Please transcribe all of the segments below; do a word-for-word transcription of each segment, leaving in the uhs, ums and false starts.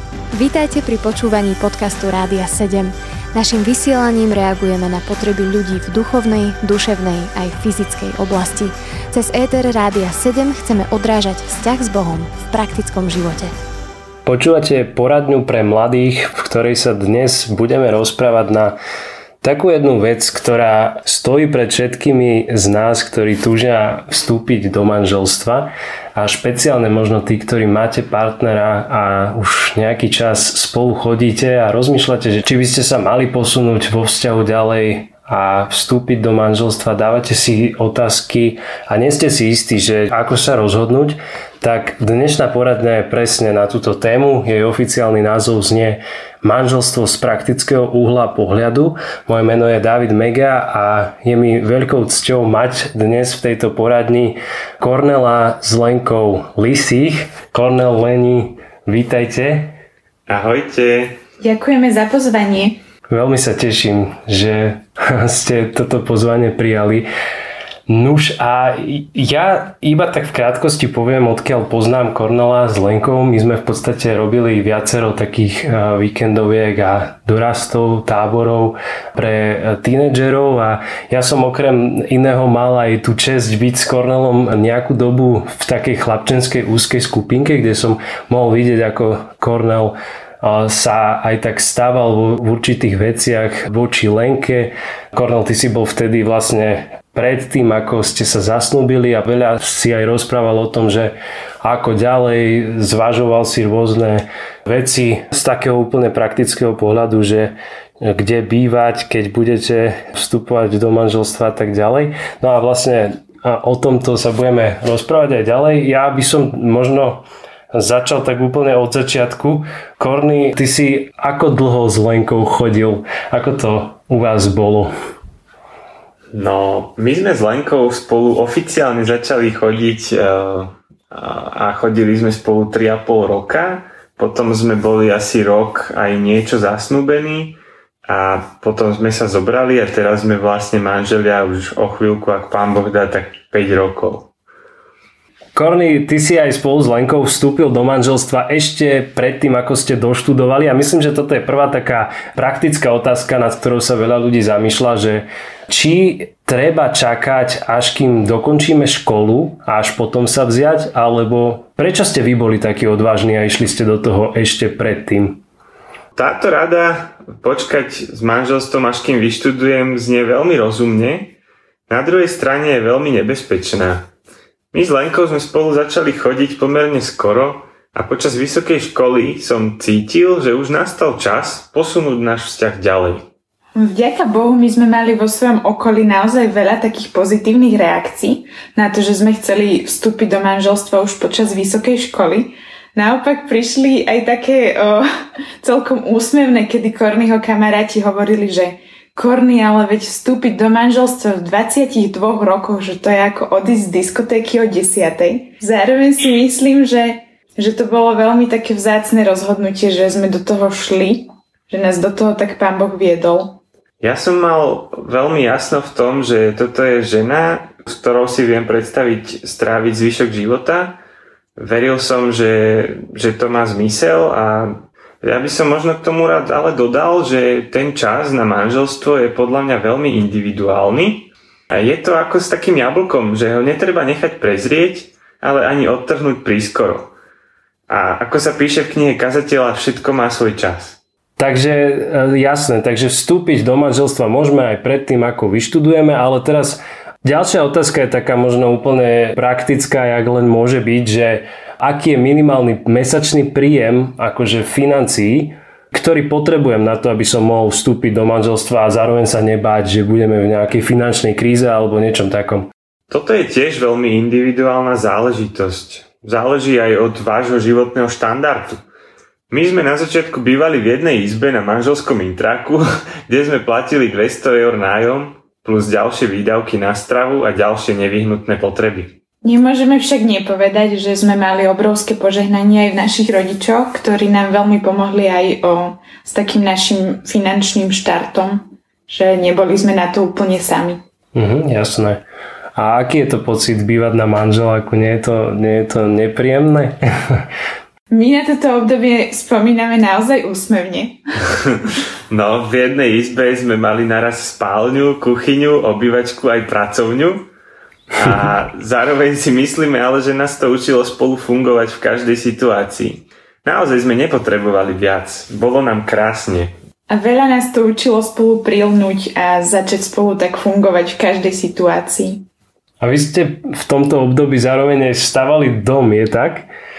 Vítajte pri počúvaní podcastu Rádia sedem. Naším vysielaním reagujeme na potreby ľudí v duchovnej, duševnej aj fyzickej oblasti. Cez éter Rádia sedem chceme odrážať vzťah s Bohom v praktickom živote. Počúvate poradňu pre mladých, v ktorej sa dnes budeme rozprávať na takú jednu vec, ktorá stojí pred všetkými z nás, ktorí túžia vstúpiť do manželstva, a špeciálne možno tí, ktorí máte partnera a už nejaký čas spolu chodíte a rozmýšľate, že či by ste sa mali posunúť vo vzťahu ďalej a vstúpiť do manželstva, dávate si otázky a nie ste si istí, že ako sa rozhodnúť, tak dnešná poradňa je presne na túto tému. Jej oficiálny názov znie Manželstvo z praktického uhla pohľadu. Moje meno je David Mega a je mi veľkou cťou mať dnes v tejto poradni Kornéla s Lenkou Lisých. Kornél, Leni, vítajte. Ahojte. Ďakujeme za pozvanie. Veľmi sa teším, že ste toto pozvanie prijali. Nuž a ja iba tak v krátkosti poviem, odkiaľ poznám Kornéla s Lenkou. My sme v podstate robili viacero takých víkendoviek a dorastov, táborov pre tínedžerov a ja som okrem iného mal aj tú česť byť s Kornélom nejakú dobu v takej chlapčenskej úzkej skupinke, kde som mohol vidieť, ako Kornél sa aj tak stával v určitých veciach voči Lenke. Kornél, ty si bol vtedy vlastne predtým, ako ste sa zasnúbili a veľa si aj rozprával o tom, že ako ďalej, zvažoval si rôzne veci z takého úplne praktického pohľadu, že kde bývať, keď budete vstupovať do manželstva a tak ďalej. No a vlastne o tomto sa budeme rozprávať aj ďalej. Ja by som možno začal tak úplne od začiatku. Korný, ty si ako dlho s Lenkou chodil? Ako to u vás bolo? No, my sme s Lenkou spolu oficiálne začali chodiť a chodili sme spolu tri a pol roka. Potom sme boli asi rok aj niečo zasnúbení a potom sme sa zobrali a teraz sme vlastne manželia už o chvíľku, ak Pán Boh dá, tak päť rokov. Korný, ty si aj spolu s Lenkou vstúpil do manželstva ešte predtým, ako ste doštudovali a myslím, že toto je prvá taká praktická otázka, nad ktorou sa veľa ľudí zamýšľa, že či treba čakať, až kým dokončíme školu a až potom sa vziať, alebo prečo ste vy boli takí odvážni a išli ste do toho ešte predtým? Táto rada počkať s manželstvom, až kým vyštudujem, znie veľmi rozumne, na druhej strane je veľmi nebezpečná. My s Lenkou sme spolu začali chodiť pomerne skoro a počas vysokej školy som cítil, že už nastal čas posunúť náš vzťah ďalej. Vďaka Bohu my sme mali vo svojom okolí naozaj veľa takých pozitívnych reakcií na to, že sme chceli vstúpiť do manželstva už počas vysokej školy. Naopak prišli aj také o, celkom úsmevné, kedy Kornyho kamaráti hovorili, že Korný, ale veď vstúpiť do manželstva v dvadsiatich dvoch rokoch, že to je ako odísť z diskotéky o desiatej. Zároveň si myslím, že, že to bolo veľmi také vzácne rozhodnutie, že sme do toho šli, že nás do toho tak Pán Boh viedol. Ja som mal veľmi jasno v tom, že toto je žena, s ktorou si viem predstaviť stráviť zvyšok života. Veril som, že, že to má zmysel a ja by som možno k tomu rád ale dodal, že ten čas na manželstvo je podľa mňa veľmi individuálny a je to ako s takým jablkom, že ho netreba nechať prezrieť, ale ani odtrhnúť prískoro. A ako sa píše v knihe Kazateľa, všetko má svoj čas. Takže jasné, takže vstúpiť do manželstva môžeme aj predtým, ako vyštudujeme, ale teraz ďalšia otázka je taká možno úplne praktická, jak len môže byť, že aký je minimálny mesačný príjem akože financií, ktorý potrebujem na to, aby som mohol vstúpiť do manželstva a zároveň sa nebáť, že budeme v nejakej finančnej kríze alebo niečom takom. Toto je tiež veľmi individuálna záležitosť. Záleží aj od vášho životného štandardu. My sme na začiatku bývali v jednej izbe na manželskom intráku, kde sme platili dvesto eur nájom plus ďalšie výdavky na stravu a ďalšie nevyhnutné potreby. Nemôžeme však nepovedať, že sme mali obrovské požehnanie aj v našich rodičoch, ktorí nám veľmi pomohli aj o, s takým našim finančným štartom, že neboli sme na to úplne sami. Mhm, jasné. A aký je to pocit bývať na manželáku? Nie je to, nie je to nepríjemné? My na toto obdobie spomíname naozaj úsmevne. No, v jednej izbe sme mali naraz spálňu, kuchyňu, obývačku aj pracovňu. A zároveň si myslíme, ale že nás to učilo spolu fungovať v každej situácii. Naozaj sme nepotrebovali viac. Bolo nám krásne. A veľa nás to učilo spolu prilnúť a začať spolu tak fungovať v každej situácii. A vy ste v tomto období zároveň aj stavali dom, je tak?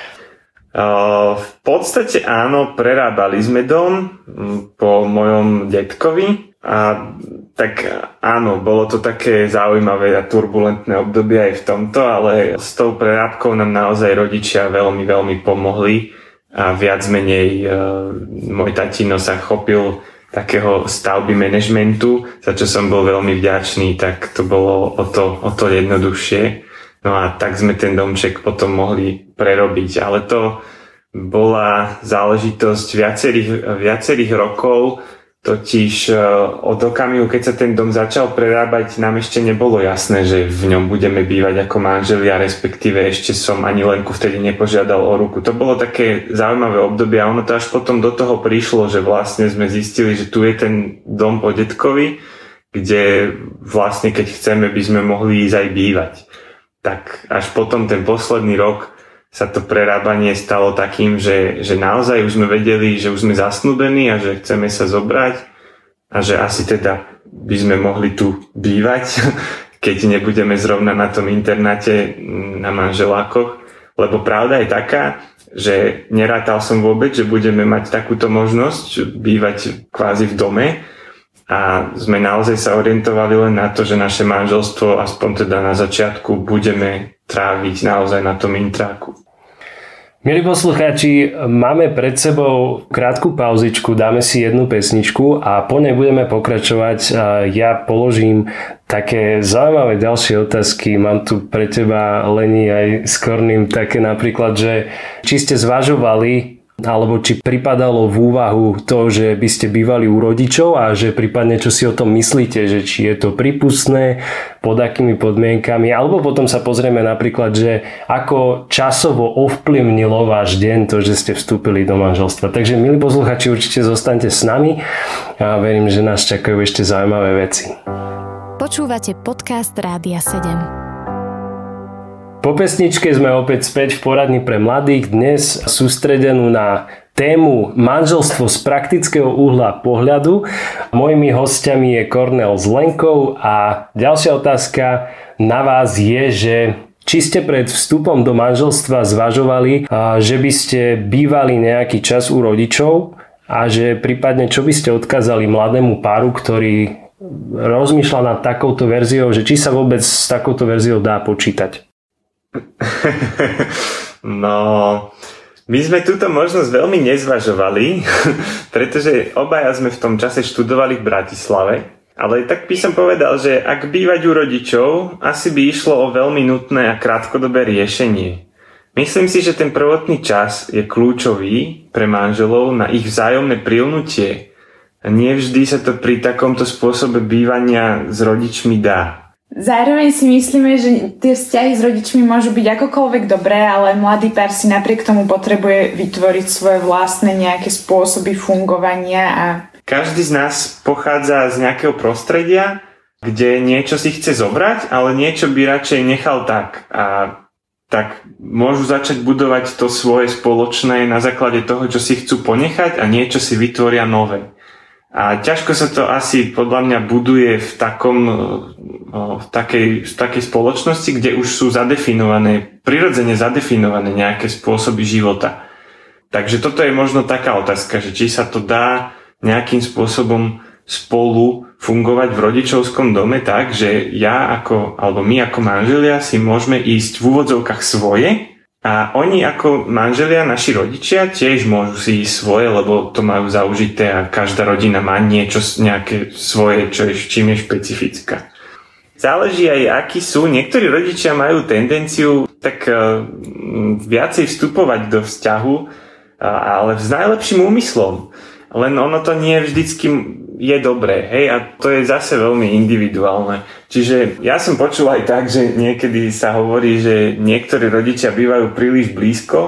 V podstate áno, prerábali sme dom po mojom detkovi a tak áno, bolo to také zaujímavé a turbulentné obdobie aj v tomto, ale s tou prerábkou nám naozaj rodičia veľmi, veľmi pomohli a viac menej môj tatino sa chopil takého stavby manažmentu, za čo som bol veľmi vďačný, tak to bolo o to, o to jednoduchšie. No a tak sme ten domček potom mohli prerobiť, ale to bola záležitosť viacerých, viacerých rokov, totiž od okamihu, keď sa ten dom začal prerábať, nám ešte nebolo jasné, že v ňom budeme bývať ako manželia, respektíve ešte som ani Lenku vtedy nepožiadal o ruku. To bolo také zaujímavé obdobie a ono to až potom do toho prišlo, že vlastne sme zistili, že tu je ten dom po detkovi, kde vlastne keď chceme, by sme mohli ísť aj bývať. Tak až potom ten posledný rok sa to prerábanie stalo takým, že, že naozaj už sme vedeli, že už sme zasnúbení a že chceme sa zobrať a že asi teda by sme mohli tu bývať, keď nebudeme zrovna na tom internáte na manželákoch. Lebo pravda je taká, že nerátal som vôbec, že budeme mať takúto možnosť bývať kvázi v dome. A sme naozaj sa orientovali len na to, že naše manželstvo, aspoň teda na začiatku, budeme tráviť naozaj na tom intráku. Milí poslucháči, máme pred sebou krátku pauzičku, dáme si jednu pesničku a po nej budeme pokračovať. Ja položím také zaujímavé ďalšie otázky. Mám tu pre teba, Leni, aj s Korným také napríklad, že či ste zvažovali alebo či pripadalo v úvahu to, že by ste bývali u rodičov a že prípadne čo si o tom myslíte, že či je to prípustné, pod akými podmienkami, alebo potom sa pozrieme napríklad, že ako časovo ovplyvnilo váš deň to, že ste vstúpili do manželstva. Takže milí posluchači, určite zostaňte s nami a verím, že nás čakajú ešte zaujímavé veci. Počúvate podcast Rádia sedem. Po pesničke sme opäť späť v poradni pre mladých, dnes sústredenú na tému manželstvo z praktického uhla pohľadu. Mojimi hostiami je Kornél s Lenkou a ďalšia otázka na vás je, že či ste pred vstupom do manželstva zvažovali, že by ste bývali nejaký čas u rodičov a že prípadne čo by ste odkázali mladému páru, ktorý rozmýšľa nad takouto verziou, že či sa vôbec s takouto verziou dá počítať. No, my sme túto možnosť veľmi nezvažovali, pretože obaja sme v tom čase študovali v Bratislave, ale tak by som povedal, že ak bývať u rodičov, asi by išlo o veľmi nutné a krátkodobé riešenie. Myslím si, že ten prvotný čas je kľúčový pre manželov na ich vzájomné prilnutie a nie vždy sa to pri takomto spôsobe bývania s rodičmi dá. Zároveň si myslíme, že tie vzťahy s rodičmi môžu byť akokoľvek dobré, ale mladý pár si napriek tomu potrebuje vytvoriť svoje vlastné nejaké spôsoby fungovania. A každý z nás pochádza z nejakého prostredia, kde niečo si chce zobrať, ale niečo by radšej nechal tak. A tak môžu začať budovať to svoje spoločné na základe toho, čo si chcú ponechať a niečo si vytvoria nové. A ťažko sa to asi podľa mňa buduje v takom, v takej, v takej spoločnosti, kde už sú zadefinované, prirodzene zadefinované nejaké spôsoby života. Takže toto je možno taká otázka, že či sa to dá nejakým spôsobom spolu fungovať v rodičovskom dome tak, že ja ako, alebo my ako manželia si môžeme ísť v úvodzovkách svoje a oni ako manželia, naši rodičia tiež môžu si ísť svoje, lebo to majú zaužité a každá rodina má niečo, nejaké svoje, čo je, čím je špecifická. Záleží aj, akí sú. Niektorí rodičia majú tendenciu tak uh, viacej vstupovať do vzťahu, uh, ale s najlepším úmyslom. Len ono to nie vždycky je dobré, hej, a to je zase veľmi individuálne. Čiže ja som počul aj tak, že niekedy sa hovorí, že niektorí rodičia bývajú príliš blízko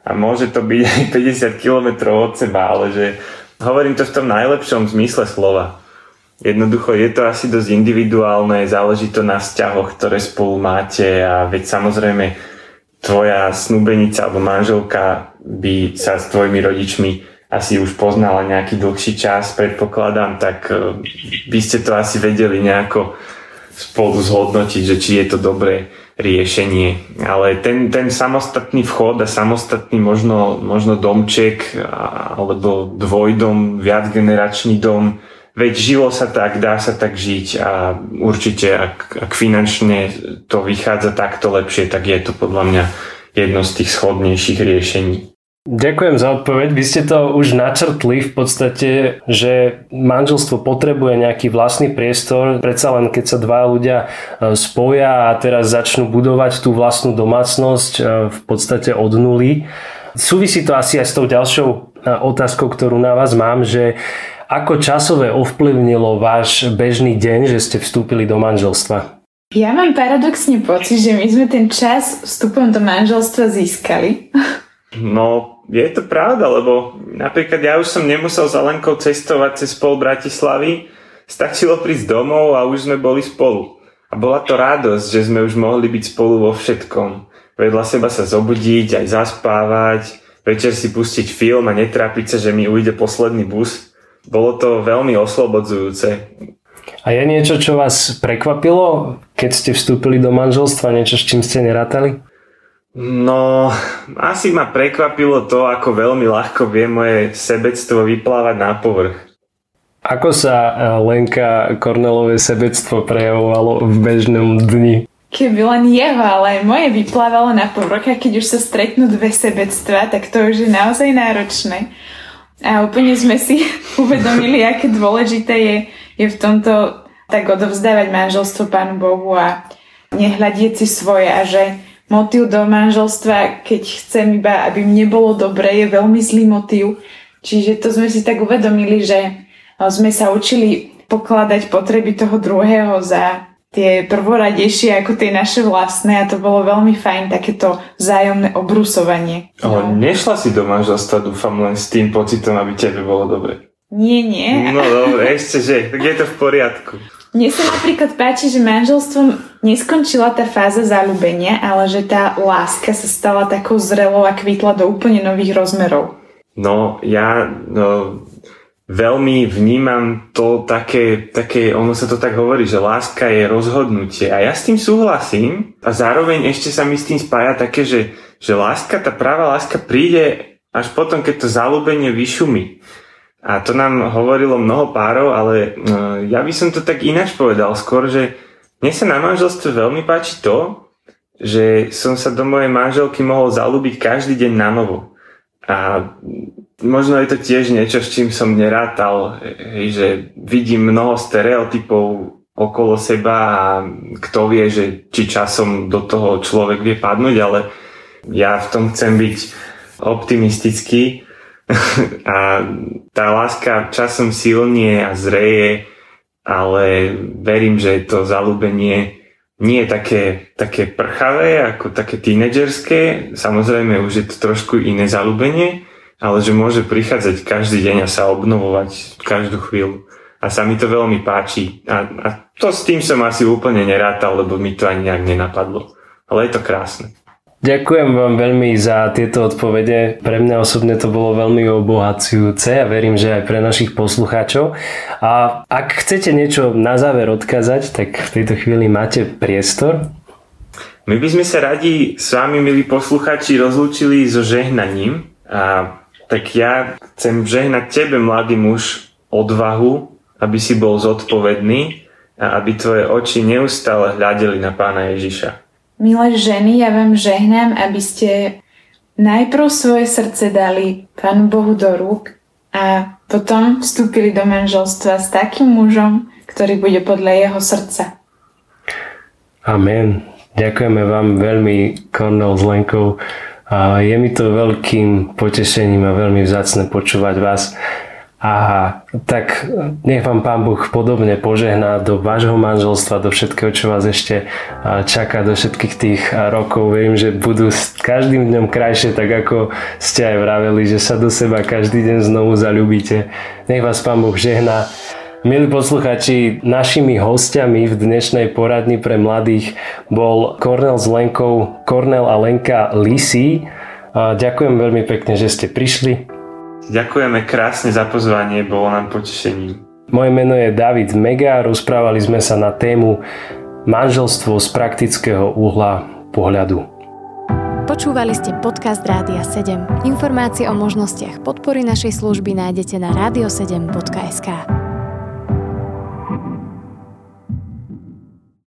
a môže to byť aj päťdesiat kilometrov od seba, ale že hovorím to v tom najlepšom zmysle slova. Jednoducho je to asi dosť individuálne, záleží to na vzťahoch, ktoré spolu máte a veď samozrejme tvoja snúbenica alebo manželka by sa s tvojimi rodičmi asi už poznala nejaký dlhší čas, predpokladám, tak by ste to asi vedeli nejako spolu zhodnotiť, že či je to dobré riešenie. Ale ten, ten samostatný vchod a samostatný možno, možno domček alebo dvojdom, viacgeneračný dom, veď žilo sa tak, dá sa tak žiť a určite ak, ak finančne to vychádza takto lepšie, tak je to podľa mňa jedno z tých schodnejších riešení. Ďakujem za odpoveď. Vy ste to už načrtli v podstate, že manželstvo potrebuje nejaký vlastný priestor. Predsa len keď sa dva ľudia spoja a teraz začnú budovať tú vlastnú domácnosť v podstate od nuly. Súvisí to asi aj s tou ďalšou otázkou, ktorú na vás mám, že ako časové ovplyvnilo váš bežný deň, že ste vstúpili do manželstva? Ja mám paradoxne pocit, že my sme ten čas vstupom do manželstva získali. No, je to pravda, lebo napríklad ja už som nemusel za Lenkou cestovať cez pol Bratislavy, stačilo prísť domov a už sme boli spolu. A bola to radosť, že sme už mohli byť spolu vo všetkom. Vedľa seba sa zobudiť, aj zaspávať, večer si pustiť film a netrápiť sa, že mi ujde posledný bus. Bolo to veľmi oslobodzujúce. A je niečo, čo vás prekvapilo, keď ste vstúpili do manželstva, niečo, s čím ste nerátali? No, asi ma prekvapilo to, ako veľmi ľahko vie moje sebectvo vyplávať na povrch. Ako sa Lenka Kornelové sebectvo prejavovalo v bežnom dni? Keby len jeho, ale aj moje vyplávalo na povrch, a keď už sa stretnú dve sebectva, tak to už je naozaj náročné. A úplne sme si uvedomili, aké dôležité je, je v tomto tak odovzdávať manželstvo Pánu Bohu a nehľadieť si svoje a že motív do manželstva, keď chcem iba, aby mne bolo dobre, je veľmi zlý motív. Čiže to sme si tak uvedomili, že sme sa učili pokladať potreby toho druhého za tie prvoradejšie ako tie naše vlastné a to bolo veľmi fajn, takéto vzájomné obrusovanie. Ale no. Nešla si do manželstva, dúfam, len s tým pocitom, aby tebe bolo dobre. Nie, nie. No dobre, ešte že, tak je to v poriadku. Mne sa napríklad páči, že manželstvom neskončila tá fáza zaľúbenia, ale že tá láska sa stala takou zrelou a kvitla do úplne nových rozmerov. No, ja no, veľmi vnímam to také, také, ono sa to tak hovorí, že láska je rozhodnutie. A ja s tým súhlasím a zároveň ešte sa mi s tým spája také, že, že láska, tá práva láska príde až potom, keď to zaľúbenie vyšumí. A to nám hovorilo mnoho párov, ale no, ja by som to tak ináč povedal. Skôr, že mne sa na manželstve veľmi páči to, že som sa do mojej manželky mohol zaľúbiť každý deň na novo. A možno je to tiež niečo, s čím som nerátal, hej, že vidím mnoho stereotypov okolo seba a kto vie, že či časom do toho človek vie padnúť, ale ja v tom chcem byť optimistický. A tá láska časom silnie a zreje, ale verím, že to zaľúbenie nie je také, také prchavé ako také tínedžerské. Samozrejme už je to trošku iné zaľúbenie, ale že môže prichádzať každý deň a sa obnovovať každú chvíľu. A sa mi to veľmi páči. A, a to s tým som asi úplne nerátal, lebo mi to ani nejak nenapadlo. Ale je to krásne. Ďakujem vám veľmi za tieto odpovede. Pre mňa osobne to bolo veľmi obohacujúce a verím, že aj pre našich poslucháčov. A ak chcete niečo na záver odkázať, tak v tejto chvíli máte priestor. My by sme sa radi s vami, milí poslucháči, rozlúčili so žehnaním. A tak ja chcem žehnať tebe, mladý muž, odvahu, aby si bol zodpovedný a aby tvoje oči neustále hľadeli na Pána Ježiša. Milé ženy, ja vám žehnám, aby ste najprv svoje srdce dali Pánu Bohu do rúk a potom vstúpili do manželstva s takým mužom, ktorý bude podľa jeho srdca. Amen. Ďakujeme vám veľmi, Kornél s Lenkou. A je mi to veľkým potešením a veľmi vzácne počúvať vás. A tak nech vám Pán Boh podobne požehná do vášho manželstva, do všetkého, čo vás ešte čaká, do všetkých tých rokov. Verím, že budú s každým dňom krajšie, tak ako ste aj vraveli, že sa do seba každý deň znovu zaľúbite. Nech vás Pán Boh žehná. Milí posluchači, našimi hostiami v dnešnej poradni pre mladých bol Kornél s Lenkou, Kornél a Lenka Lisi. Ďakujem veľmi pekne, že ste prišli. Ďakujeme krásne za pozvanie, bolo nám potešením. Moje meno je David Mega, rozprávali sme sa na tému manželstvo z praktického uhla pohľadu. Počúvali ste podcast Rádia sedem. Informácie o možnostiach podpory našej služby nájdete na radio sedem bodka es ká.